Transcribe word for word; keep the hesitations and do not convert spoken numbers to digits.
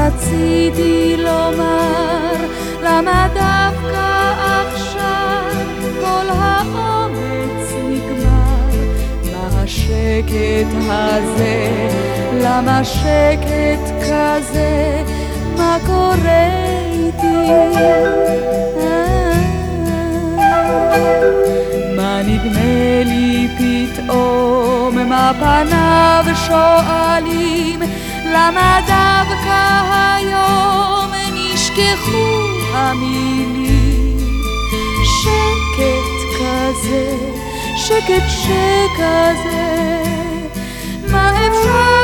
רציתי לומר, למה דווקא עכשיו כל האומץ נגמר? מה השקט הזה? למה שקט כזה? מה קורה איתי? מה נדמה לי פתאום? מה פניו שואלים? למה דווקא היום נשכחו המילים? שקט כזה, שקט שכזה, מה אפשר